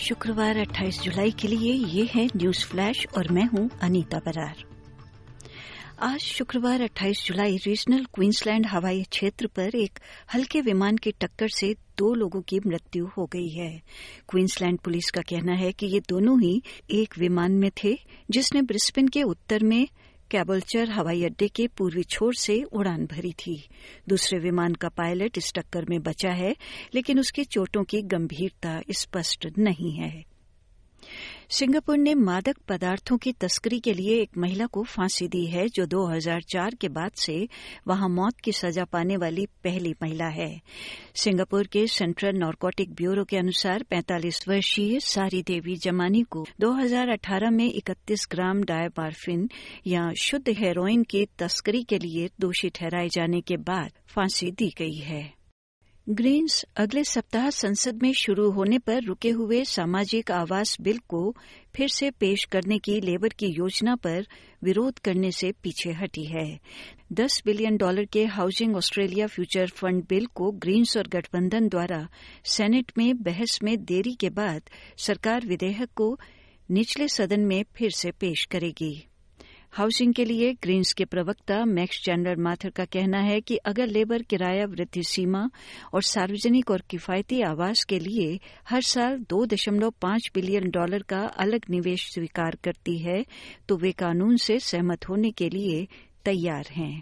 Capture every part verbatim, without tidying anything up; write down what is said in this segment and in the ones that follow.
शुक्रवार अट्ठाईस जुलाई के लिए ये है न्यूज फ्लैश और मैं हूं अनीता बरार। आज शुक्रवार अट्ठाईस जुलाई रीजनल क्वींसलैंड हवाई क्षेत्र पर एक हल्के विमान की टक्कर से दो लोगों की मृत्यु हो गई है। क्वींसलैंड पुलिस का कहना है कि ये दोनों ही एक विमान में थे जिसने ब्रिस्बेन के उत्तर में कैबल्चर हवाई अड्डे के पूर्वी छोर से उड़ान भरी थी। दूसरे विमान का पायलट इस टक्कर में बचा है, लेकिन उसकी चोटों की गंभीरता स्पष्ट नहीं है। सिंगापुर ने मादक पदार्थों की तस्करी के लिए एक महिला को फांसी दी है, जो दो हज़ार चार के बाद से वहां मौत की सजा पाने वाली पहली महिला है। सिंगापुर के सेंट्रल नारकोटिक ब्यूरो के अनुसार पैंतालीस वर्षीय सारी देवी जमानी को दो हज़ार अठारह में इकतीस ग्राम डायबार्फिन या शुद्ध हेरोइन की तस्करी के लिए दोषी ठहराए जाने के बाद फांसी दी गई है। ग्रीन्स अगले सप्ताह संसद में शुरू होने पर रुके हुए सामाजिक आवास बिल को फिर से पेश करने की लेबर की योजना पर विरोध करने से पीछे हटी है। दस बिलियन डॉलर के housing Australia future fund bill को ग्रीन्स और गठबंधन द्वारा सेनेट में बहस में देरी के बाद सरकार विधेयक को निचले सदन में फिर से पेश करेगी। हाउसिंग के लिए ग्रीन्स के प्रवक्ता मैक्स चैंडलर माथर का कहना है कि अगर लेबर किराया वृद्धि सीमा और सार्वजनिक और किफायती आवास के लिए हर साल दो दशमलव पांच बिलियन डॉलर का अलग निवेश स्वीकार करती है, तो वे कानून से सहमत होने के लिए तैयार हैं।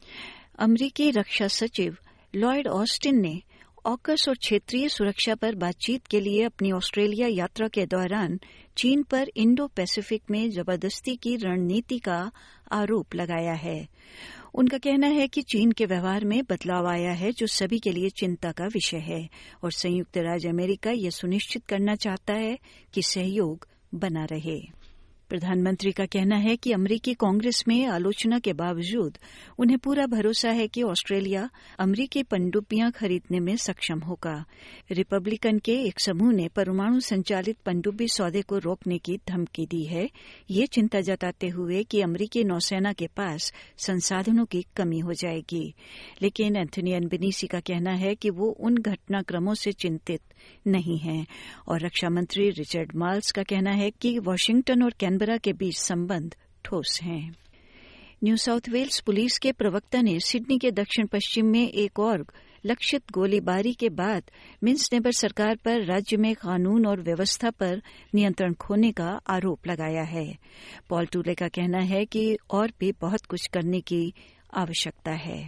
अमरीकी रक्षा सचिव लॉयड ऑस्टिन ने ऑकस और क्षेत्रीय सुरक्षा पर बातचीत के लिए अपनी ऑस्ट्रेलिया यात्रा के दौरान चीन पर इंडो पैसिफिक में जबरदस्ती की रणनीति का आरोप लगाया है। उनका कहना है कि चीन के व्यवहार में बदलाव आया है, जो सभी के लिए चिंता का विषय है, और संयुक्त राज्य अमेरिका यह सुनिश्चित करना चाहता है कि सहयोग बना रहे। प्रधानमंत्री का कहना है कि अमरीकी कांग्रेस में आलोचना के बावजूद उन्हें पूरा भरोसा है कि ऑस्ट्रेलिया अमरीकी पनडुब्बियां खरीदने में सक्षम होगा। रिपब्लिकन के एक समूह ने परमाणु संचालित पनडुब्बी सौदे को रोकने की धमकी दी है, ये चिंता जताते हुए कि अमरीकी नौसेना के पास संसाधनों की कमी हो जाएगी। लेकिन एंथनी अल्बनीज़ी का कहना है कि वो उन घटनाक्रमों से चिंतित नहीं हैं, और रक्षा मंत्री रिचर्ड मार्ल्स का कहना है कि वाशिंगटन और कैनबरा के बीच संबंध ठोस हैं। न्यू साउथ वेल्स पुलिस के प्रवक्ता ने सिडनी के दक्षिण पश्चिम में एक और लक्षित गोलीबारी के बाद मिन्स नेबर सरकार पर राज्य में कानून और व्यवस्था पर नियंत्रण खोने का आरोप लगाया है। पॉल टूले का कहना है कि और भी बहुत कुछ करने की आवश्यकता है।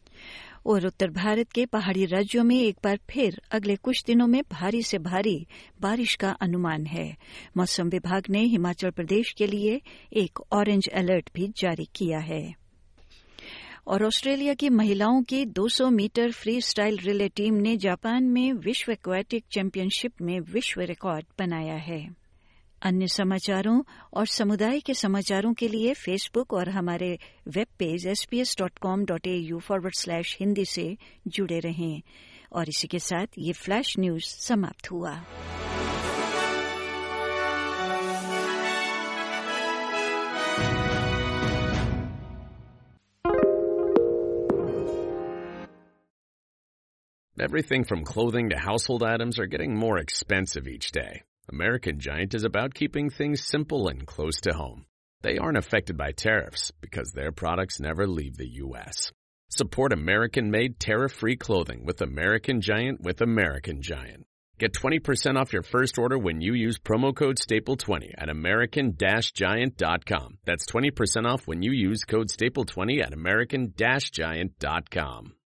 और उत्तर भारत के पहाड़ी राज्यों में एक बार फिर अगले कुछ दिनों में भारी से भारी बारिश का अनुमान है। मौसम विभाग ने हिमाचल प्रदेश के लिए एक ऑरेंज अलर्ट भी जारी किया है। और ऑस्ट्रेलिया की महिलाओं की दो सौ metre freestyle relay team ने जापान में विश्व एक्वेटिक चैंपियनशिप में विश्व रिकॉर्ड बनाया है। अन्य समाचारों और समुदाय के समाचारों के लिए फेसबुक और हमारे web page S B S dot com dot A U forward slash Hindi से जुड़े रहें। और इसी के साथ ये फ्लैश न्यूज समाप्त हुआ। Everything from clothing to household items are getting more expensive each day. American Giant is about keeping things simple and close to home. They aren't affected by tariffs because their products never leave the U S. Support American-made tariff-free clothing with American Giant with American Giant. Get twenty percent off your first order when you use promo code staple twenty at american dash giant dot com. That's twenty percent off when you use code staple twenty at american dash giant dot com.